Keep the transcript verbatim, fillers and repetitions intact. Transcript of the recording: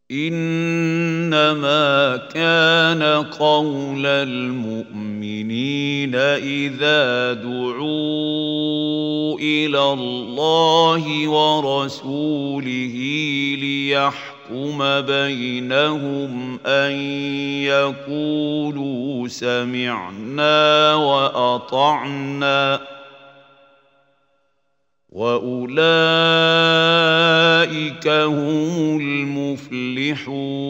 إنما كان قول المؤمنين إذا دعوا إلى الله ورسوله ليحكم بينهم أن يقولوا سمعنا وأطعنا وأولئك هم المفلحون.